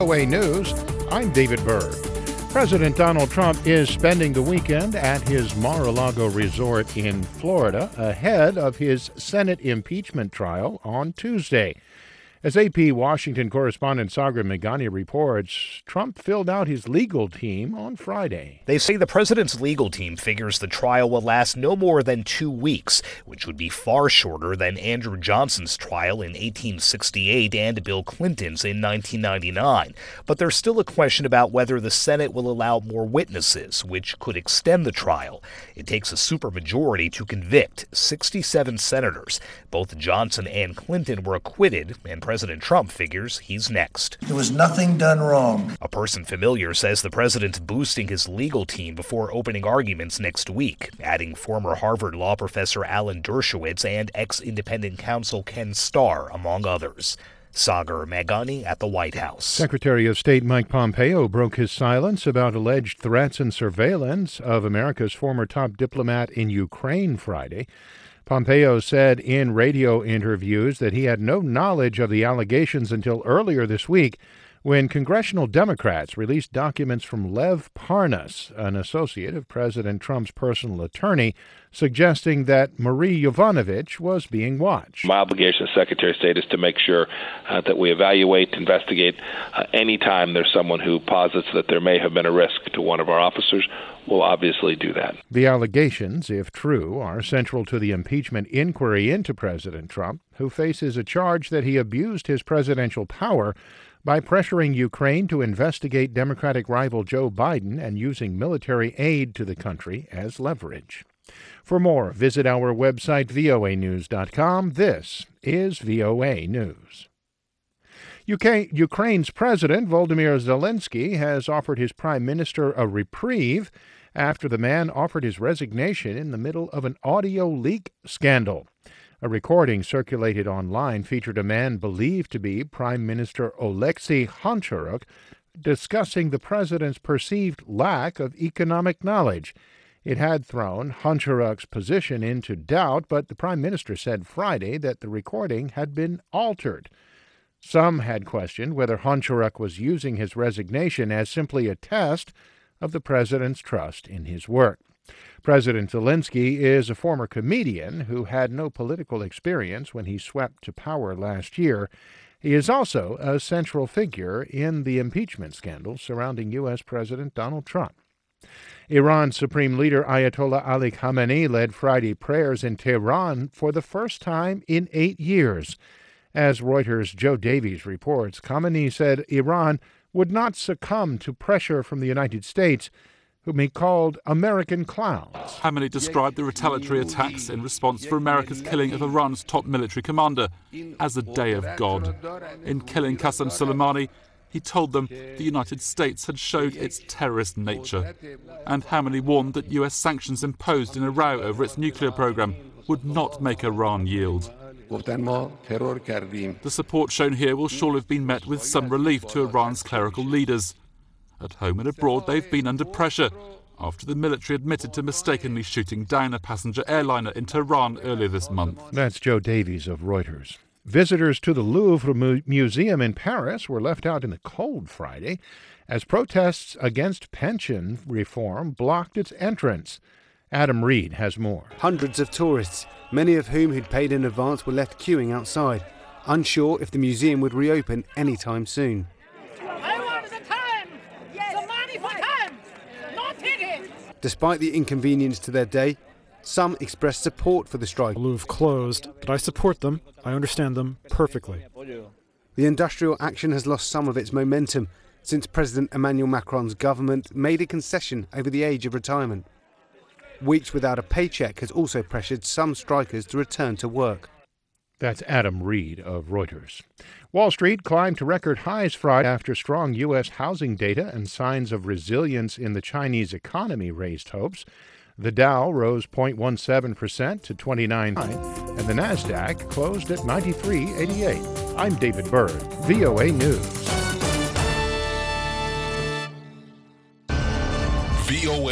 VOA News, I'm David Byrd. President Donald Trump is spending the weekend at his Mar-a-Lago resort in Florida ahead of his Senate impeachment trial on Tuesday. As AP Washington correspondent Sagar Meghani reports, Trump filled out his legal team on Friday. They say the president's legal team figures the trial will last no more than 2 weeks, which would be far shorter than Andrew Johnson's trial in 1868 and Bill Clinton's in 1999. But there's still a question about whether the Senate will allow more witnesses, which could extend the trial. It takes a supermajority to convict 67 senators. Both Johnson and Clinton were acquitted, and President Trump figures he's next. There was nothing done wrong. A person familiar says the president's boosting his legal team before opening arguments next week, adding former Harvard law professor Alan Dershowitz and ex-independent counsel Ken Starr, among others. Sagar Meghani at the White House. Secretary of State Mike Pompeo broke his silence about alleged threats and surveillance of America's former top diplomat in Ukraine Friday. Pompeo said in radio interviews that he had no knowledge of the allegations until earlier this week when congressional Democrats released documents from Lev Parnas, an associate of President Trump's personal attorney, suggesting that Marie Yovanovitch was being watched. My obligation as Secretary of State is to make sure that we evaluate, investigate any time there's someone who posits that there may have been a risk to one of our officers. We'll obviously do that. The allegations, if true, are central to the impeachment inquiry into President Trump, who faces a charge that he abused his presidential power by pressuring Ukraine to investigate Democratic rival Joe Biden and using military aid to the country as leverage. For more, visit our website, voanews.com. This is VOA News. Ukraine's President Volodymyr Zelensky has offered his prime minister a reprieve after the man offered his resignation in the middle of an audio leak scandal. A recording circulated online featured a man believed to be Prime Minister Oleksiy Honcharuk discussing the president's perceived lack of economic knowledge. It had thrown Honcharuk's position into doubt, but the prime minister said Friday that the recording had been altered. Some had questioned whether Honcharuk was using his resignation as simply a test of the president's trust in his work. President Zelensky is a former comedian who had no political experience when he swept to power last year. He is also a central figure in the impeachment scandal surrounding U.S. President Donald Trump. Iran's Supreme Leader Ayatollah Ali Khamenei led Friday prayers in Tehran for the first time in 8 years. As Reuters' Joe Davies reports, Khamenei said Iran would not succumb to pressure from the United States, whom he called American clowns. Khamenei described the retaliatory attacks in response for America's killing of Iran's top military commander as a day of God. In killing Qasem Soleimani, he told them the United States had showed its terrorist nature. And Khamenei warned that US sanctions imposed in a row over its nuclear program would not make Iran yield. The support shown here will surely have been met with some relief to Iran's clerical leaders. At home and abroad, they've been under pressure after the military admitted to mistakenly shooting down a passenger airliner in Tehran earlier this month. That's Joe Davies of Reuters. Visitors to the Louvre Museum in Paris were left out in the cold Friday as protests against pension reform blocked its entrance. Adam Reed has more. Hundreds of tourists, many of whom who'd paid in advance, were left queuing outside, unsure if the museum would reopen anytime soon. Despite the inconvenience to their day, some expressed support for the strike. The Louvre closed, but I support them. I understand them perfectly. The industrial action has lost some of its momentum since President Emmanuel Macron's government made a concession over the age of retirement. Weeks without a paycheck has also pressured some strikers to return to work. That's Adam Reed of Reuters. Wall Street climbed to record highs Friday after strong U.S. housing data and signs of resilience in the Chinese economy raised hopes. The Dow rose 0.17% to 29, and the Nasdaq closed at 93.88. I'm David Byrd, VOA News. VOA